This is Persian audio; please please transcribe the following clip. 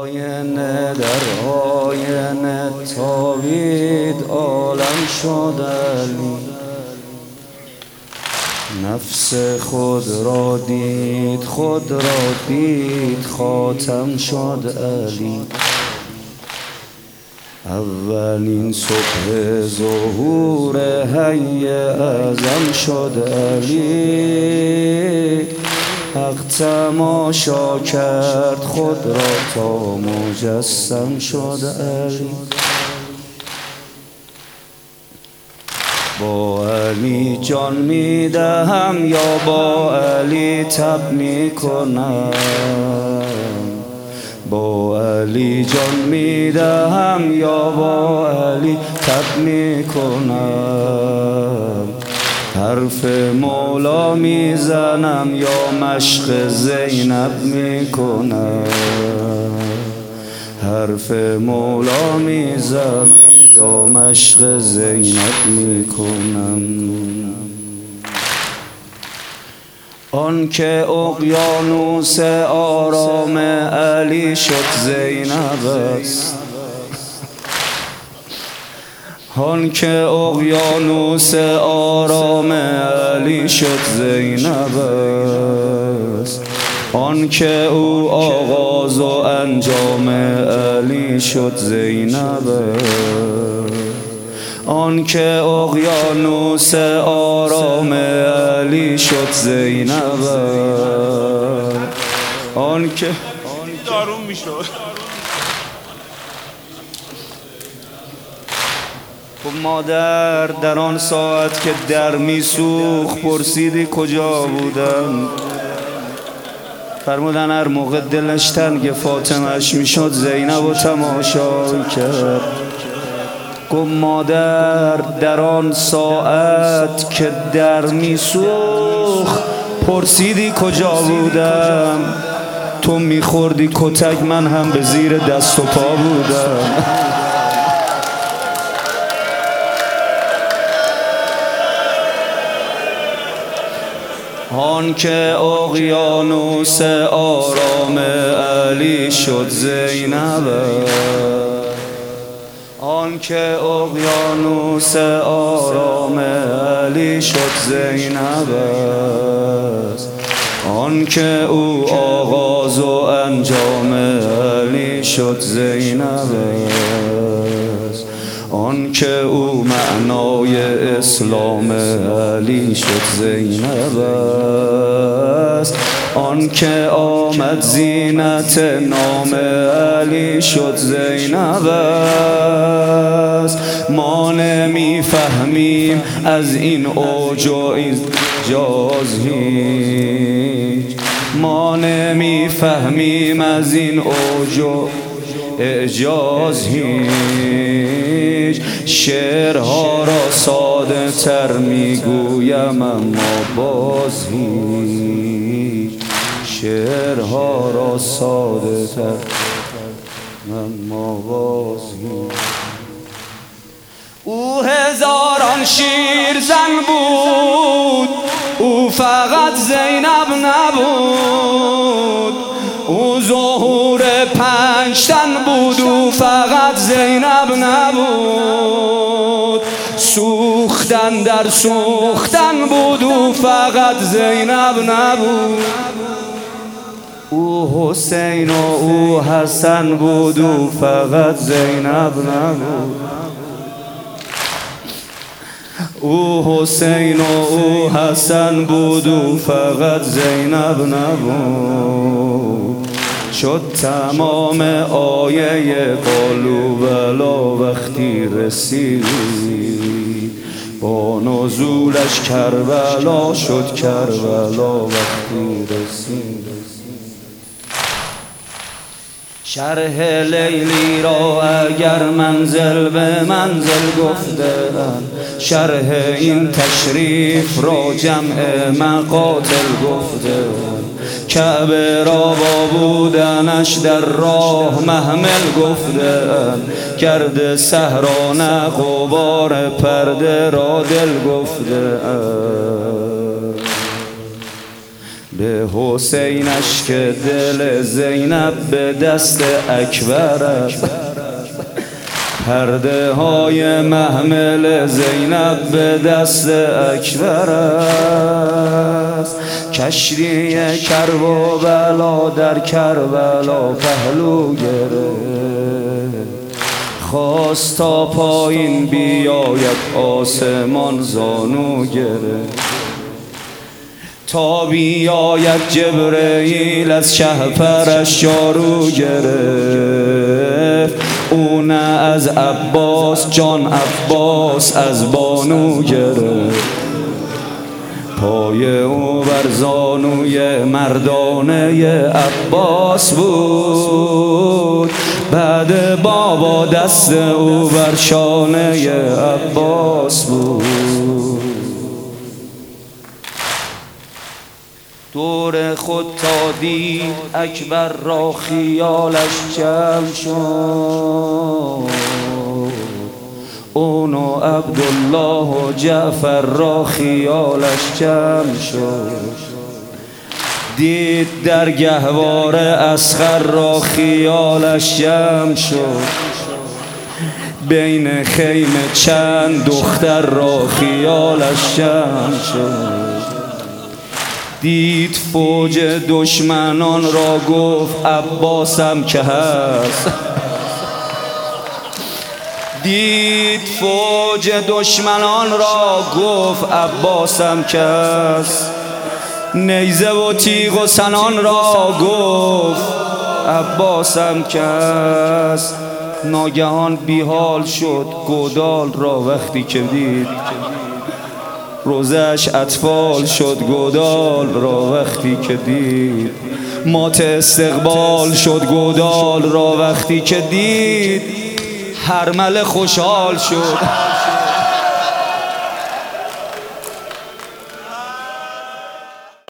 آینه در آینه تابید عالم شد علی. نفس خود را دید خود را دید خاتم شد علی. اولین صبح ظهور حی اعظم شد علی. حق تماشا کرد خود را تا مجسم شد علی. با علی جان میدهم یا با علی تب میکنم. با علی جان میدهم یا با علی تب میکنم. حرف مولا میزنم یا مشق زینب میکنم. حرف مولا میزنم یا مشق زینب میکنم. آن که اقیانوس آرام علی شد زینب است. آن که اقیانوس آرام علی شد زینب است. آن که او آغاز و انجام علی شد زینب است. آن که اقیانوس آرام علی شد زینب است. آن که داروم میشد. مادر در آن ساعت که در میسوخت پرسیدی کجا بودم؟ فرمودن هر موقع دلش تنگ فاطمه‌اش میشد زینب و تماشا کرد. گفت مادر در آن ساعت که در میسوخت پرسیدی کجا بودم؟ تو میخوردی کتک من هم به زیر دست و پا بودم. آن که اقیانوس آرام علی شد زینب. آن که اقیانوس آرام علی شد زینب است. آن که او آغاز و انجام علی شد زینب است. آن که او معنای اسلام علی شد زینب است. آن که آمد زینت نام علی شد زینب است. ما نمیفهمیم از این اوج و اعجاز هیچ. ما نمیفهمیم از این اوج و اعجاز هیچ. شعرها را ساده تر میگویم اما باز هیچ. شعرها را ساده تر اما باز هیچ. او هزاران شیر زن بود او فقط زینب نبود. او ظهور 5 تن بود او فقط زینب نبود. سوختن در سوختن بود او فقط زینب نبود. او حسین و او حسن بود او فقط زینب نبود. او حسین و او حسن بود او فقط زینب نبود. شد تمام آیه بالوبلا وقتی رسید. با نزولش کربلا شد کربلا وقتی رسید. شرح لیلی را اگر منزل به منزل گفتن. شرح این تشریف را جمع مقاتل گفتن. کعبه را با بودنش در راه محمل گفتن. گرد صحرا نه غبار پرده را دل گفتن. به حسینش که دل زینب به دست اکبر است، پرده های محمل زینب به دست اکبر است. کشتی کربلا در کربلا پهلو گرفت، خواست تا پایین بیاید آسمان زانو گرفت. تا بیاید جبرئیل از شهپرش جارو گرفت، او نه از عباس جان عباس از بانو گرفت. پای او بر زانوی مردانه عباس بود، بعد بابا دست او بر شانه عباس بود. دور خود تا دید اکبر را خیالش جمع شد، اون و عبدالله و جعفر را خیالش جمع شد. دید در گهواره اصغر را خیالش جمع شد، بین خیمه چند دختر را خیالش جمع شد. دید فوج دشمنان را گفت عباسم که هست، دید فوج دشمنان را گفت عباسم که هست. نیزه و تیغ و سنان را گفت عباسم که هست. ناگهان بیحال شد گودال را وقتی که دید، روزش اطفال شد گودال را وقتی که دید. مات استقبال شد گودال را وقتی که دید، هرمله خوشحال شد.